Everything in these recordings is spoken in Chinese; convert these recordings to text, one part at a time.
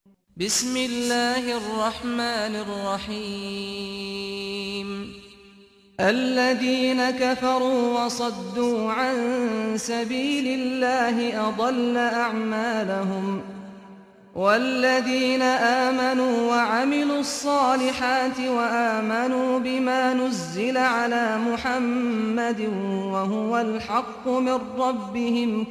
بسم الله الرحمن الرحيم الذين كفروا وصدوا عن سبيل الله أضل أعمالهم والذين آمنوا وعملوا الصالحات وآمنوا بما نزل على محمد وهو الحق من ربهم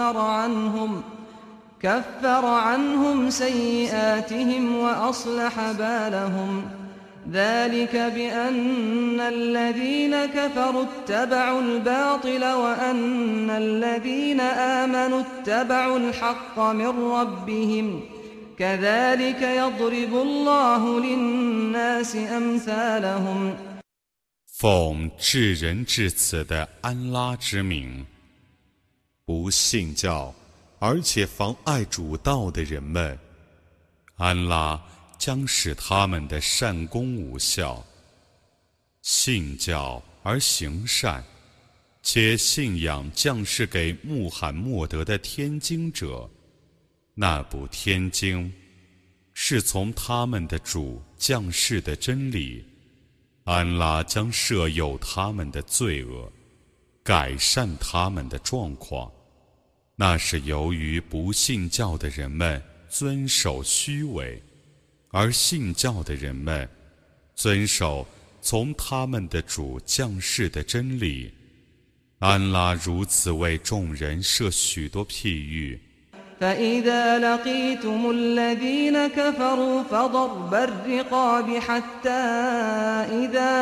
كفر عنهم سيئاتهم وأصلح بالهم ذلك بأن الذين كفروا اتبعوا الباطل وأن الذين آمنوا اتبعوا الحق من ربهم كذلك يضرب الله للناس أمثالهم 奉至仁至慈的安拉之名，不信教而且妨碍主道的人们，安拉将使他们的善功无效。信教而行善，且信仰降世给穆罕默德的天经者，那部天经是从他们的主降世的真理，安拉将赦宥他们的罪恶，改善他们的状况。那是由于不信教的人们遵守虚伪，而信教的人们遵守从他们的主降世的真理。安拉如此为众人设许多譬喻。 فإذا لقيتم الذين كفروا فضرب الرقاب حتى إذا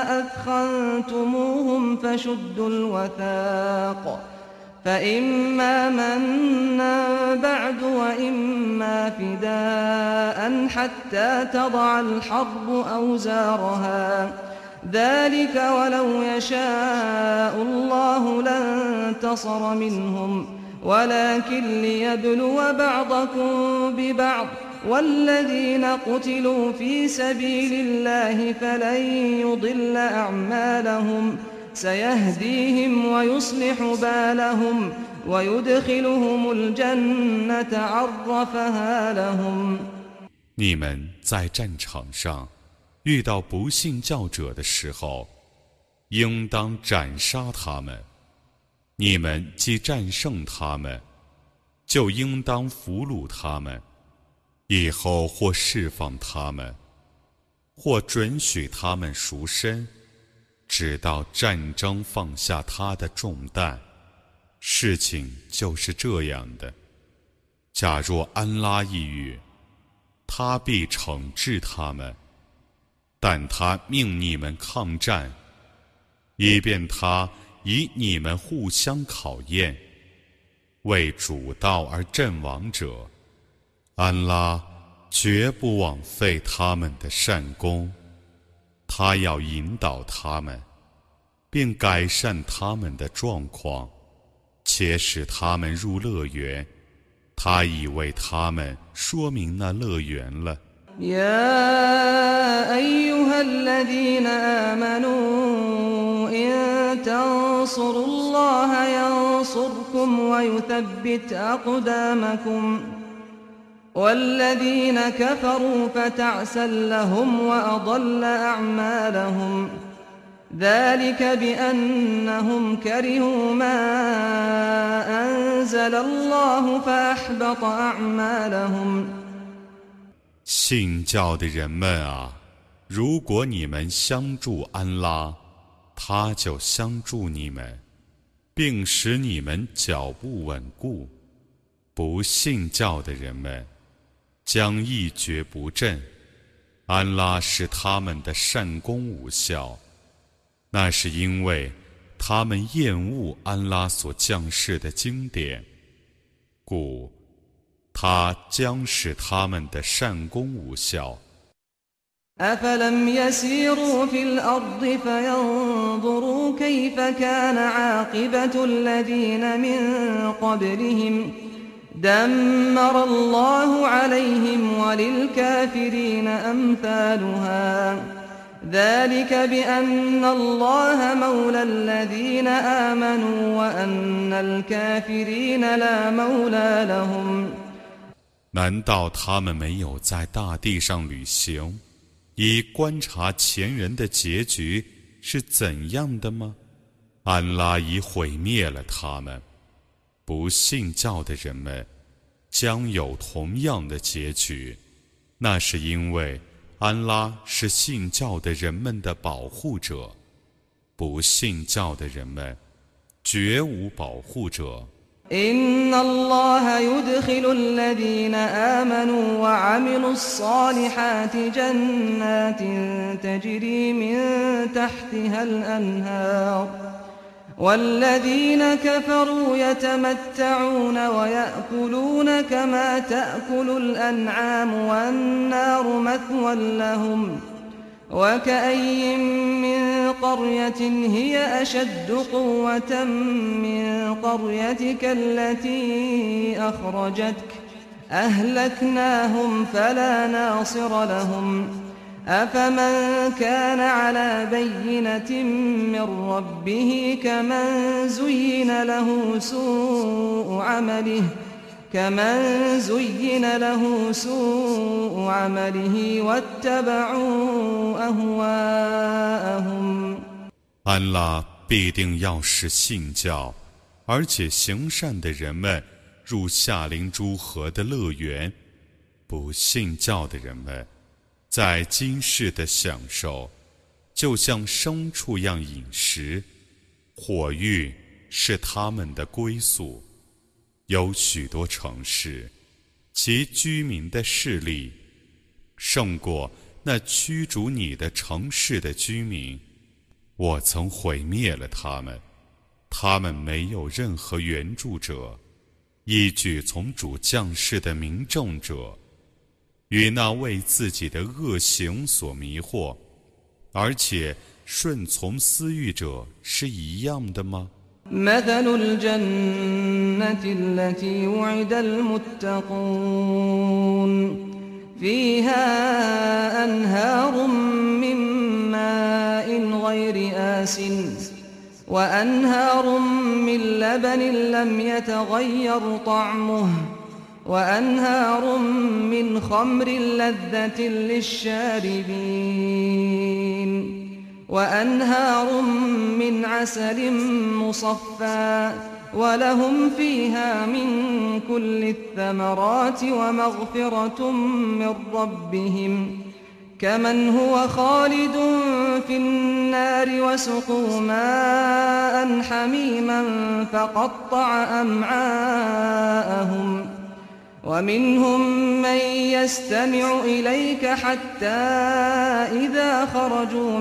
أثخنتموهم فشدوا الوثاق فإما منا بعد وإما فداء حتى تضع الحرب أوزارها ذلك ولو يشاء الله لانتصر منهم ولكن ليبلو بعضكم ببعض والذين قتلوا في سبيل الله فلن يضل أعمالهم سيهديهم ويصلح بالهم ويدخلهم الجنة عرفها لهم 你们在战场上遇到不信教者的时候，应当斩杀他们。你们既战胜他们，就应当俘虏他们，以后或释放他们，或准许他们赎身，直到战争放下他的重担。事情就是这样的。假若安拉抑郁，他必惩治他们，但他命你们抗战，以便他以你们互相考验。为主道而阵亡者，安拉绝不枉费他们的善功，他要引导他们，并改善他们的状况，且使他们入乐园。他已为他们说明那乐园了。 يا أيها الذين آمنوا إن تنصروا الله ينصركم ويثبت أقدامكم والذين كفروا فتعسا لهم وأضل أعمالهم ذلك بأنهم كرهوا ما أنزل الله فأحبط أعمالهم 信教的人们啊，如果你们相助安拉，他就相助你们，并使你们脚步稳固。不信教的人们将一蹶不振，安拉使他们的善功无效，那是因为他们厌恶安拉所降世的经典，故他将使他们的善功无效。 أفلم يسيروا في الأرض فينظروا كيف كان عاقبة الذين من قبلهم دمر الله عليهم وللكافرين أمثالها ذلك بأن الله مولى الذين آمنوا وأن الكافرين لا مولى لهم 难道他们没有在大地上旅行，以观察前人的结局是怎样的吗？安拉已毁灭了他们，不信教的人们将有同样的结局。那是因为安拉是信教的人们的保护者，不信教的人们绝无保护者。 إن الله يدخل الذين آمنوا وعملوا الصالحات جنات تجري من تحتها الأنهار والذين كفروا يتمتعون ويأكلون كما تأكل الأنعام والنار مثوى لهم وكأي من قرية هي أشد قوة من قريتك التي أخرجتك أهلكناهم فلا ناصر لهم أفمن كان على بينة من ربه كمن زين له سوء عمله واتبعوا أهواءهم 安拉必定要使信教而且行善的人们入夏灵诸河的乐园，不信教的人们在今世的享受就像牲畜样饮食，火狱是他们的归宿。有许多城市，其居民的势力胜过那驱逐你的城市的居民。我曾毁灭了他们，他们没有任何援助者，依据从主降世的明证者，与那为自己的恶行所迷惑，而且顺从私欲者是一样的吗 مثل الجنة التي وعد المتقون فيها أنهار من ماء غير آسن وأنهار من لبن لم يتغير طعمه وأنهار من خمر لذة للشاربين وأنهار من عسل مصفى ولهم فيها من كل الثمرات ومغفرة من ربهم كمن هو خالد في النار وسقوا ماء حميما فقطع أمعاءهم ومنهم من يستمع إليك حتى إذا خرجوا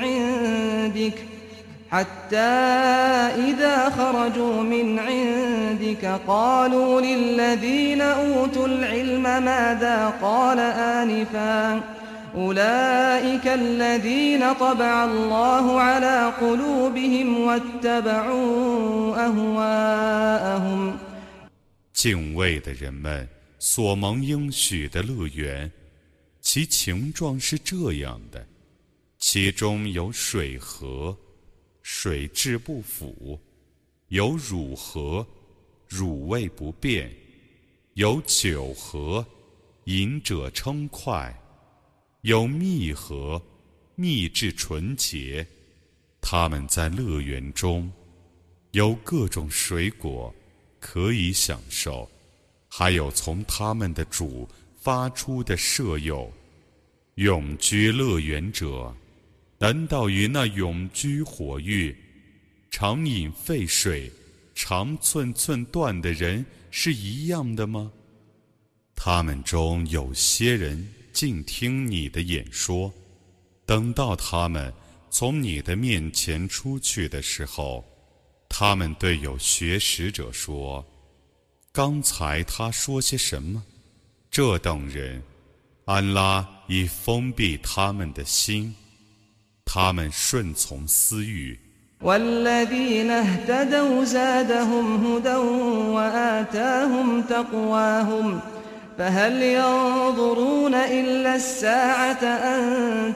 من عندك قالوا للذين أوتوا العلم ماذا قال آنفا أولئك الذين طبع الله على قلوبهم واتبعوا أهواءهم 敬畏的人们所蒙应许的乐园，其情状是这样的：其中有水河，水质不腐；有乳河，乳味不变；有酒河，饮者称快；有蜜河，蜜质纯洁。他们在乐园中有各种水果可以享受，还有从他们的主发出的舍友。永居乐园者，难道与那永居火狱、常饮沸水、常寸寸断的人是一样的吗？他们中有些人静听你的演说，等到他们从你的面前出去的时候，他们对有学识者说：刚才他说些什么？这等人，安拉已封闭他们的心，他们顺从私欲。 والذين اهتدوا زادهم هدى وآتاهم تقواهم فهل ينظرون إلا الساعة أن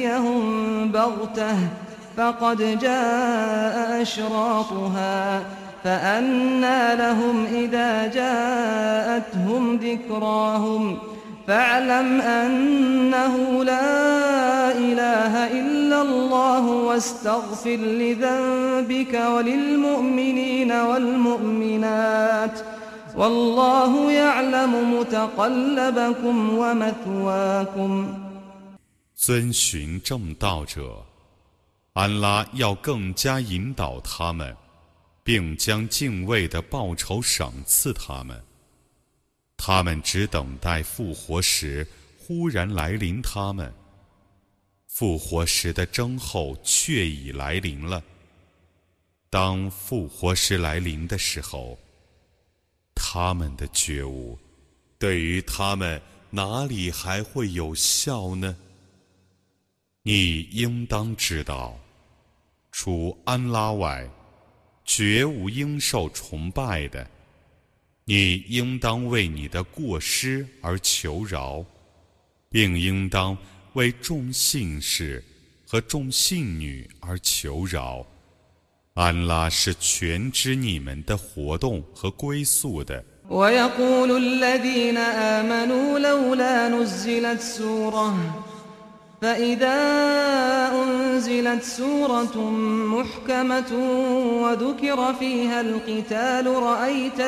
تأتيهم بغتة فقد جاء أشراطها فأنى لهم إذا جاءتهم ذكراهم فاعلم أنه لا إله إلا الله واستغفر لذنبك وللمؤمنين والمؤمنات والله يعلم متقلبكم ومثواكم。 遵循正道者，安拉要更加引导他们，并将敬畏的报酬赏赐他们。他们只等待复活时忽然来临他们，复活时的征候却已来临了。当复活时来临的时候，他们的觉悟对于他们哪里还会有效呢？你应当知道，除安拉外，绝无应受崇拜的。你应当为你的过失而求饶，并应当为众信士和众信女而求饶。安拉是全知你们的活动和归宿的。 ويقول الذين آمنوا لولا نزلت سورة فإذا أنزلت سورة محكمة وذكر فيها القتال رأيت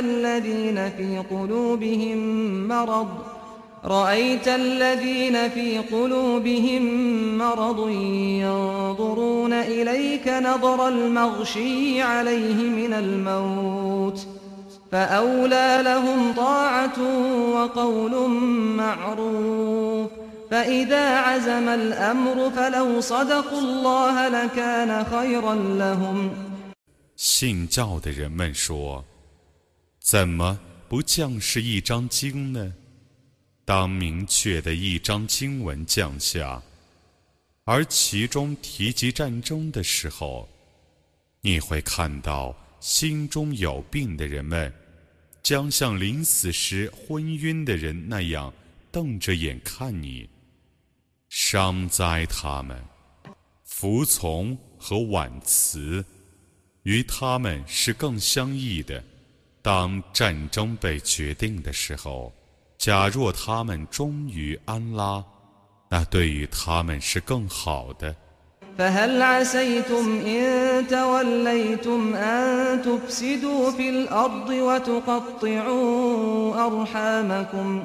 الذين في قلوبهم مرض ينظرون إليك نظر المغشي عليه من الموت فأولى لهم طاعة وقول معروف فإذا عزم الأمر فلو صدقوا الله لكان خيرا لهم。 信教的人们说，怎么不降示一张经呢？当明确的一张经文降下，而其中提及战争的时候，你会看到心中有病的人们将像临死时昏晕的人那样瞪着眼看你。伤哉他们！服从和婉辞与他们是更相异的。当战争被决定的时候，假若他们忠于安拉，那对于他们是更好的。 فهل عسيتم إن توليتم أن تفسدوا في الأرض وتقطعوا أرحامكم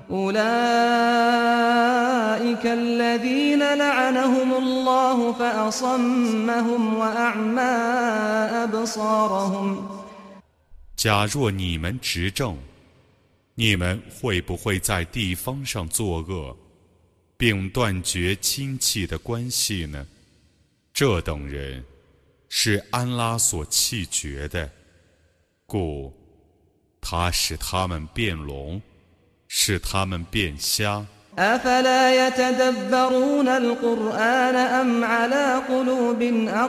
أولئك الذين لعنهم الله فأصمهم وأعمى أبصارهم。 假若你们执政，你们会不会在地方上作恶，并断绝亲戚的关系呢？这等人是安拉所弃绝的，故他使他们变聋，使他们变瞎。 أفلا يتدبرون القرآن أم على قلوب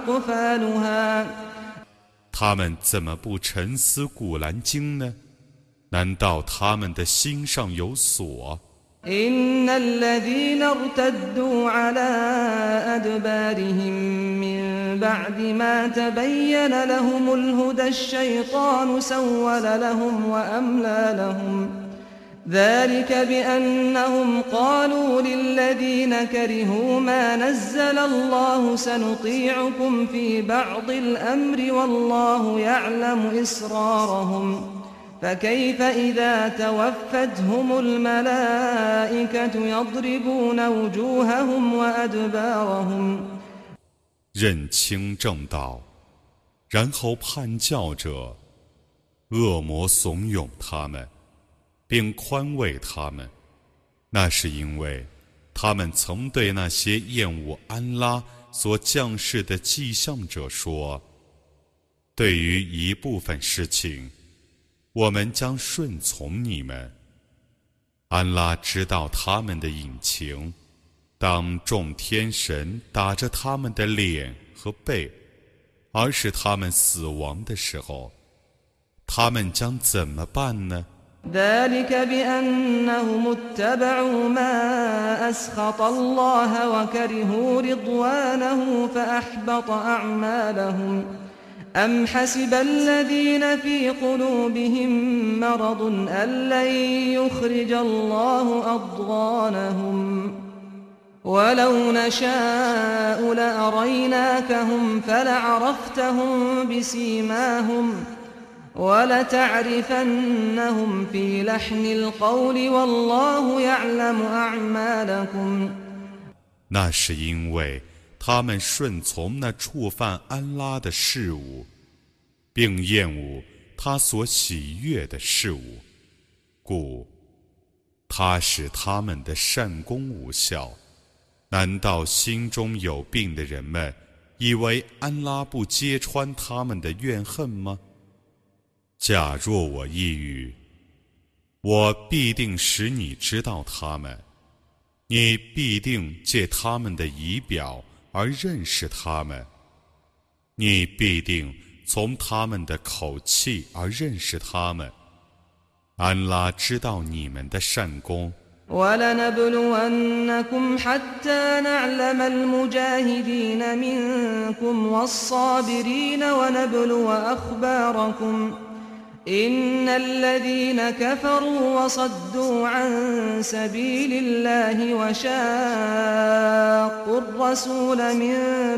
أقفالها。 他们怎么不沉思古兰经呢？难道他们的心上有锁 إن الذين ارتدوا على أدبارهم من بعد ما تبين لهم الهدى الشيطان سول لهم وأملى لهم ذلك بأنهم قالوا للذين كرهوا ما نزل الله سنطيعكم في بعض الأمر والله يعلم إسرارهم فكيف إذا توفتهم الملائكة يضربون وجوههم وأدبارهم。 认清正道，然后叛教者，恶魔怂恿他们，并宽慰他们，那是因为他们曾对那些厌恶安拉所降世的迹象者说，对于一部分事情，我们将顺从你们。安拉知道他们的隐情，当众天神打着他们的脸和背，而使他们死亡的时候，他们将怎么办呢 ذلك بأنهم اتبعوا ما أسخط الله وكرهوا رضوانه فأحبط أعمالهم أم حسب الذين في قلوبهم مرض أن لن يخرج الله أضغانهم ولو نشاء لأريناكهم فلعرفتهم بسيماهم ولتعرفنهم في لحن القول والله يعلم أعمالكم 那是因为他们顺从那触犯安拉的事物，并厌恶他所喜悦的事物，故他使他们的善功无效。难道心中有病的人们以为安拉不揭穿他们的怨恨吗？假若我抑郁，我必定使你知道他们，你必定借他们的仪表而认识他们，你必定从他们的口气而认识他们。安拉知道你们的善功。 ولنبلونكم حتى نعلم المجاهدين منكم والصابرين ونبلو أخباركم إن الذين كفروا وصدوا عن سبيل الله وشاقوا الرسول من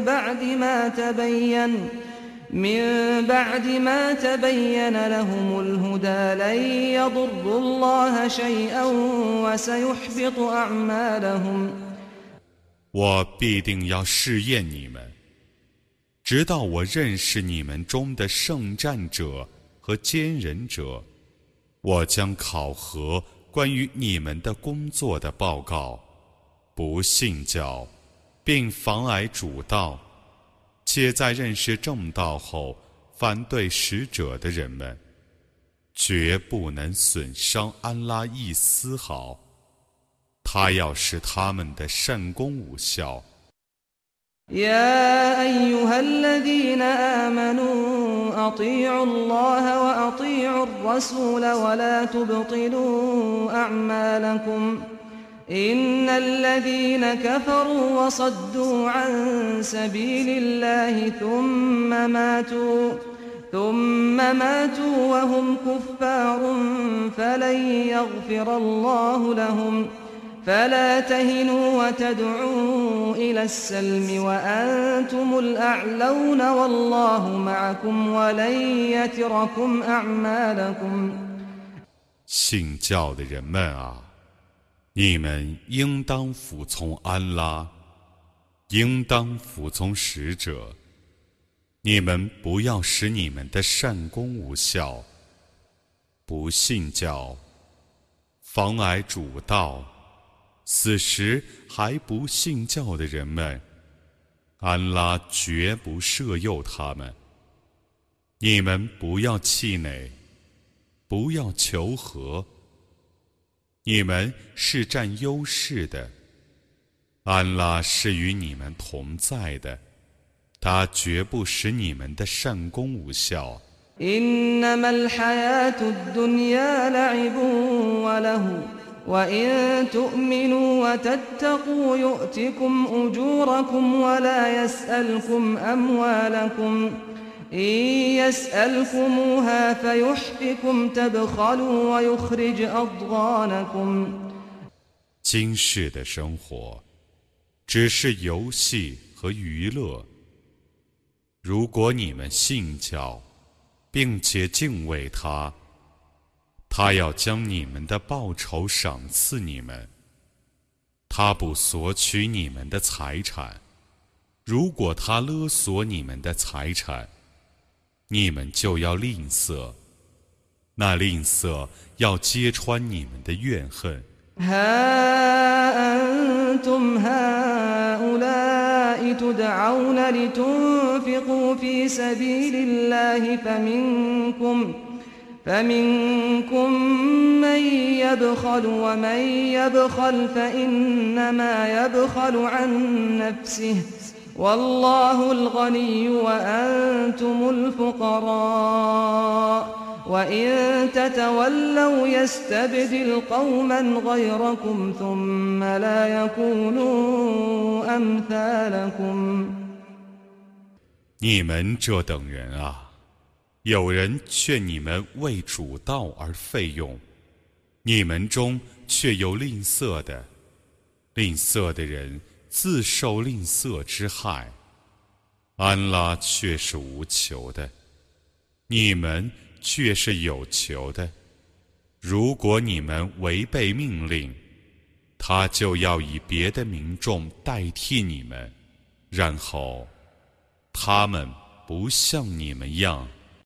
بعد ما تبين لهم الهدى لن يضروا الله شيئا وسيحبط أعمالهم 我必定要试验你们，直到我认识你们中的圣战者和坚忍者，我将考核关于你们的工作的报告。不信教并妨碍主道，且在认识正道后反对使者的人们，绝不能损伤安拉一丝毫。他要使他们的善功无效。 يا أيها الذين آمنوا أطيعوا الله وأطيعوا الرسول ولا تبطلوا أعمالكم إن الذين كفروا وصدوا عن سبيل الله ثم ماتوا وهم كفار فلن يغفر الله لهم فلا تهنوا وتدعوا إلى السلم وأنتم الأعلون والله معكم ولن يتركم أعمالكم 信教的人们啊，你们应当服从安拉，应当服从使者。你们不要使你们的善功无效。不信教，妨碍主道，此时还不信教的人们，安拉绝不赦宥他们。你们不要气馁，不要求和，你们是占优势的，安拉是与你们同在的，他绝不使你们的善功无效。 إنما الحياة الدنيا لعب وله وإن تؤمنوا وتتقوا يؤتكم أجوركم ولا يسألكم أموالكم إن يسألكموها فيحفكم تبخلوا ويخرج أضغانكم 今世的生活只是游戏和娱乐。如果你们信教并且敬畏他，他要将你们的报酬赏赐你们，他不索取你们的财产。如果他勒索你们的财产，你们就要吝啬，那吝啬要揭穿你们的怨恨。 ها أنتم هؤلاء تدعون لتنفقوا في سبيل الله فمنكم من يبخل ومن يبخل فإنما يبخل عن نفسه والله الغني وأنتم الفقراء وإن تتولوا يستبدل قوما غيركم ثم لا يكونوا أمثالكم 你们这等人啊， 有人劝你们为主道而费用，你们中却有吝啬的，吝啬的人自受吝啬之害。安拉却是无求的，你们却是有求的。如果你们违背命令，他就要以别的民众代替你们，然后他们不像你们样。